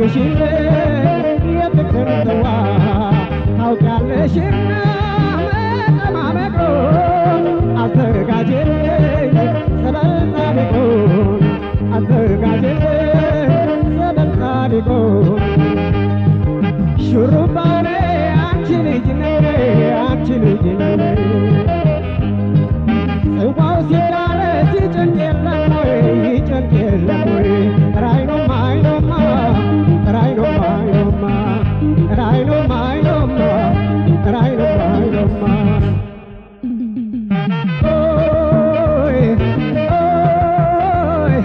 አፍስሽልኝ የፍቅር ጽዋ ታውቂያለሽና መጠማመቁን አዘጋጅልኝ ሰበል ጻድቁን አዘጋጅልኝ ሰበል ጻድቁን ሹሩባኔ አንቺ ልጅ ነይ አንቺ ልጅ ነይ ጽዋው ሲዳረስ ይጨንቅ የለም ወይ ይጨንቅ የለም ወይ ራይኖማ አይኖማ ራይኖማ አይኖማ ራይኖማ አይኖማ ራይኖማ አይኖማ ኦይ ኦይ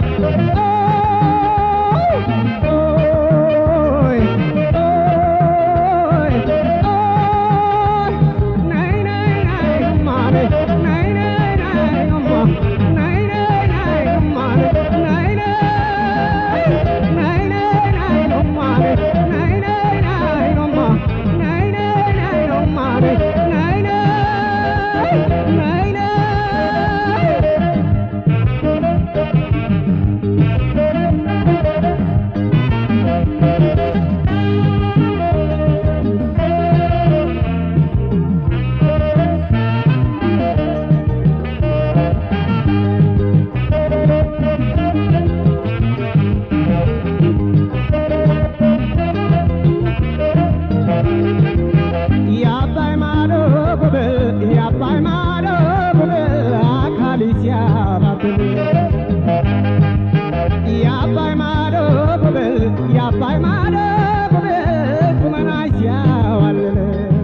ኦይ ኦይ ናይ ናይ ናይ ማሬ ናይ ናይ ናይ ማ ናይ ናይ ናይ ማሬ ናይ ናይ ናይ ናይ ማሬ ናይ ናይ ናይ ማ ናይ ናይ ናይ ማሬ ናይ ናይ ናይ ናይ የአባይ ማዶ ጉብል የአባይ ማዶ ጉብል አካል ሲያባብል የአባይ ማዶ ጉብል የአባይ ማዶ ጉብል ቁመና ሲያዋልል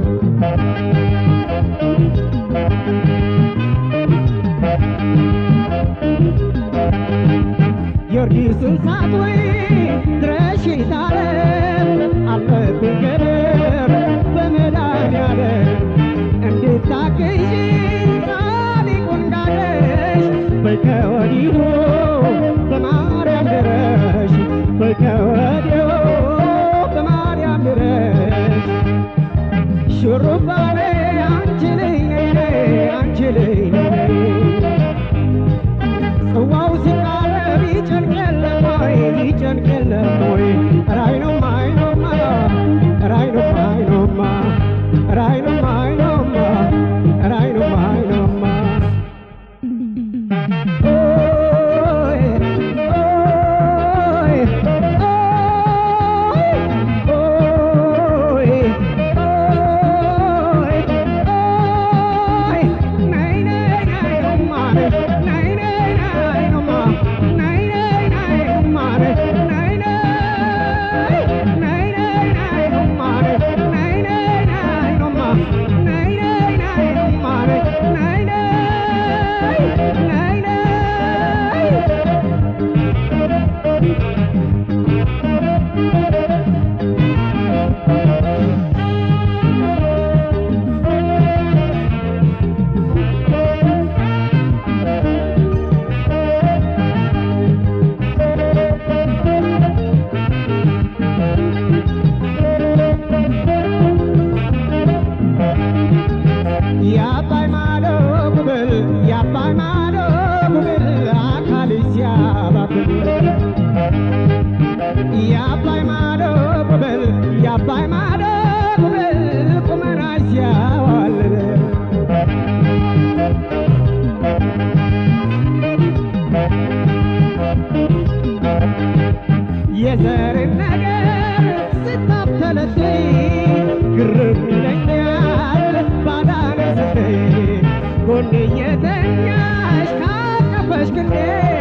ጊዮርጊስን ሳትወይ ድረሽ ታለም አለብኝ ገደብ በመድኃኒዓለም እንድታግዢ ጻድቁን ጋረሽ በይ ከወዲሁ በማርያም ድረሽ በይ ከወዲሁ በማርያም ድረሽ ሹሩባኔ አንቺ ልጅ ነይ አንቺ ልጅ ነይ ጽዋው ሲቃረብ ይጨንቅ የለም ወይ ይጨንቅ የለም ወይ ራይኖማ አይኖማ ራይኖማ አይኖማ ራይኖማ አይኖማ ራይኖማ አይኖማ ኦይ ኦይ ኦይ ኦይ ኦይ ናይ ናይ ናይ ማሬ ናይ ናይ ናይ ናይ ናይ ናይ ማሬ ናይ ናይ ናይ ናይ ናይ ማሬ ናይ ናይ ናይ ናይ ናይ ናይ ማሬ ናይ ናይ ናይ ናይ የአባይ ማዶ ጉብል የአባይ ማዶ ጉብል አካል ሲያባብል የአባይ ማዶ ጉብል የአባይ ማዶ ጉብል ቁመና ሲያዋልል የዘርን ነገር ስታብተለትይ ግርም ይለኛል ባዳነ ስትይ ጎኔ የተኛሽ ካቀፈሽ ክንዴ